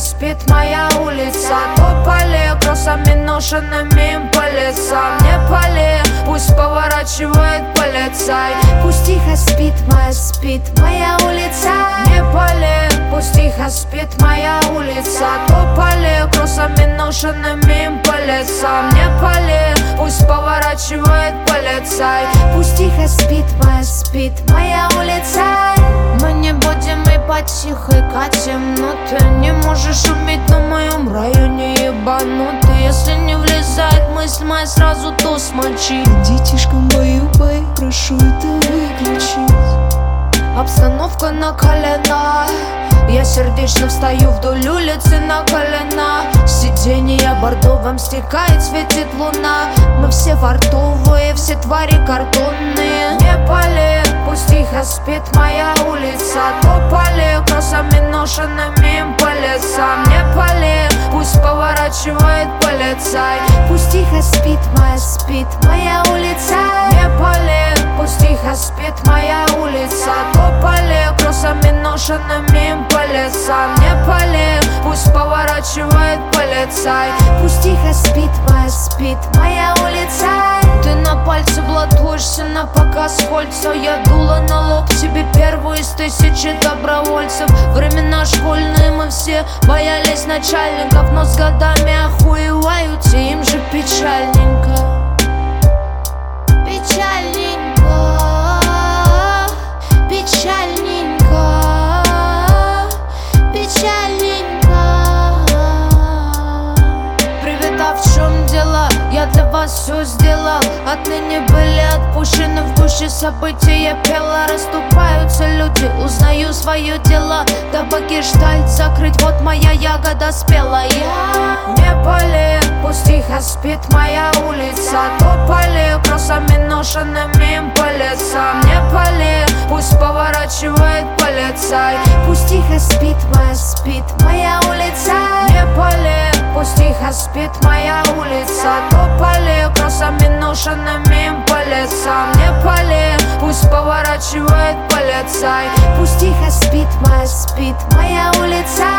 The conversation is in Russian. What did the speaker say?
спит моя улица. Тополи кроссами ношенными по лицам. Не пали, пусть поворачивает полицай. Пусть тихо спит моя улица. Не пали, пусть тихо спит моя улица. Тополи кроссами ношенными по лицам. Не пали, пусть поворачивает полицай. Пусть тихо спит моя улица. Мы не будем и потихо катим, но ты не можешь уметь на моем районе ебанутый. Если не влезает мысль моя, сразу то смочи. Детишкам баю-бай, прошу это выключить. Обстановка накалена, я сердечно встаю вдоль улицы на колена. Сиденье бордовым стекает, светит луна. Мы все фартовые, все твари картонные. Не пали, пусть тихо спит моя улица. Тополи кроссами ношенными по лесам. Не пали, пусть поворачивает полицай. Пусть тихо спит моя улица. Не пали, пусть тихо спит моя улица. Тополи кроссами ношенными по лесам. Не пали, пусть поворачивает полицай. Пусть тихо спит моя улица. Ты на пальце блатуешься на показ кольца. Я дула на лоб себе первую из 1000 добровольцев. Времена школьные мы все боялись начальников, но с годами охуевают, и им же печальненько. Печальненько, печальненько, печальненько. Привет, а в чем дело? Я для вас все сделал. Отныне были отпущены в гуще событий. Я пела, расступаются люди, узнаю свое дело. Дабы гештальт закрыть, вот моя ягода спела. Я не пали, пусть тихо спит моя улица. Тополи кроссами ношенными по лесам. Не пали, пусть поворачивает полицай. Пусть тихо спит моя улица. Не пали, пусть тихо спит моя улица. Тополи кроссами ношенными по лесам. Не пали, пусть поворачивает полицай. Пусть тихо спит моя улица.